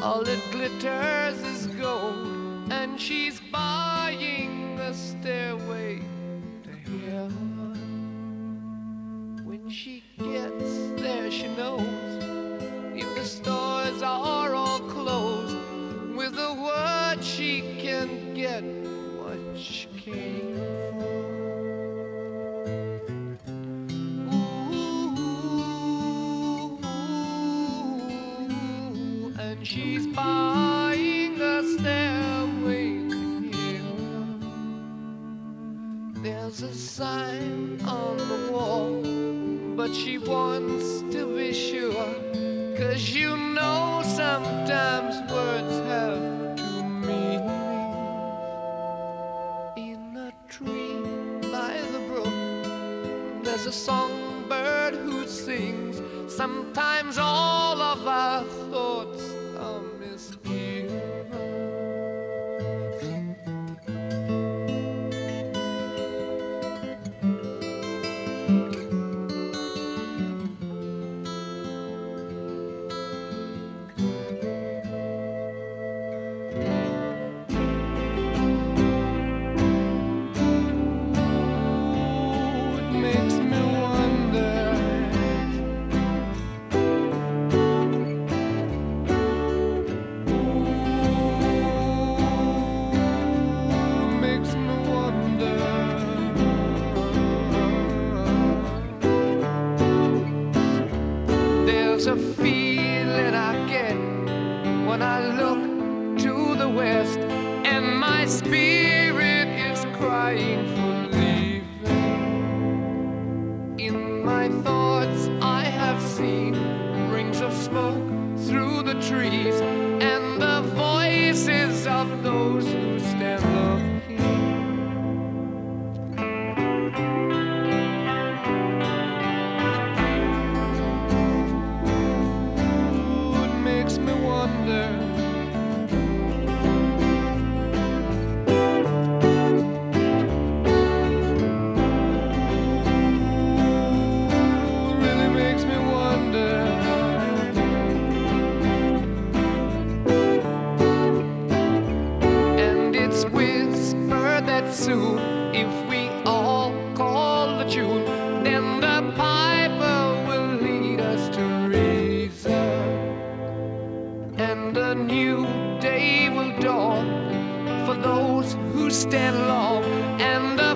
All it glitters is gold, and she's buying a stairway to heaven. When she gets there, she knows if the stores are all closed, with a word she can get what she came for. Ooh, and she's buying a stairway to heaven. There's a sign on the wall, but she wants to be sure, 'cause you know sometimes words have two meanings. In a tree by the brook, there's a songbird who sings. Sometimes all of our thoughts are misgiven. There's a feeling I get when I look to the west, and my spirit is crying for leaving. In my thoughts I have seen rings of smoke through the trees, and the voices of those who stand looking. Soon, if we all call the tune, then the piper will lead us to reason, and a new day will dawn for those who stand long, and